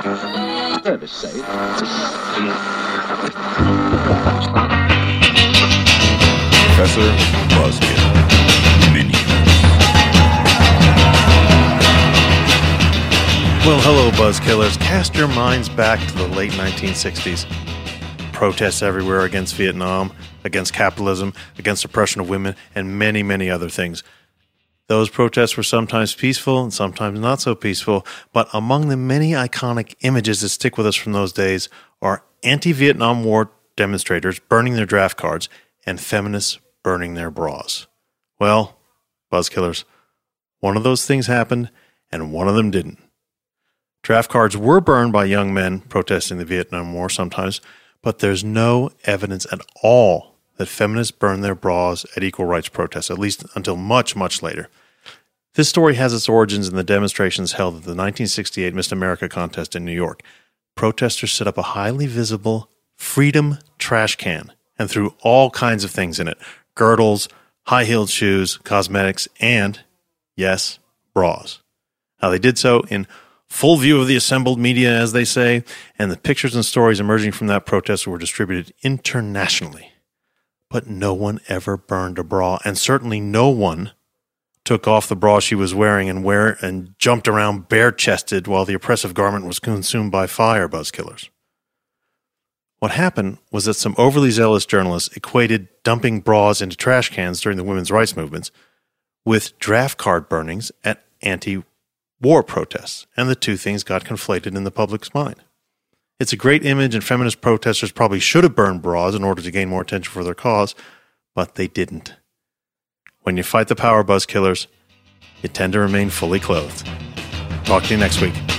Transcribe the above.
Professor Buzzkill Minions. Well, hello, Buzzkillers. Cast your minds back to the late 1960s. Protests everywhere against Vietnam, against capitalism, against oppression of women, and many, many other things. Those protests were sometimes peaceful and sometimes not so peaceful, but among the many iconic images that stick with us from those days are anti-Vietnam War demonstrators burning their draft cards and feminists burning their bras. Well, Buzzkillers, one of those things happened and one of them didn't. Draft cards were burned by young men protesting the Vietnam War sometimes, but there's no evidence at all that feminists burned their bras at equal rights protests, at least until much, much later. This story has its origins in the demonstrations held at the 1968 Miss America contest in New York. Protesters set up a highly visible Freedom trash can and threw all kinds of things in it: girdles, high-heeled shoes, cosmetics, and, yes, bras. Now, they did so in full view of the assembled media, as they say, and the pictures and stories emerging from that protest were distributed internationally. But no one ever burned a bra, and certainly no one took off the bra she was wearing and jumped around bare-chested while the oppressive garment was consumed by fire, Buzzkillers. What happened was that some overly zealous journalists equated dumping bras into trash cans during the women's rights movements with draft card burnings at anti-war protests, and the two things got conflated in the public's mind. It's a great image, and feminist protesters probably should have burned bras in order to gain more attention for their cause, but they didn't. When you fight the power, Buzzkillers, you tend to remain fully clothed. Talk to you next week.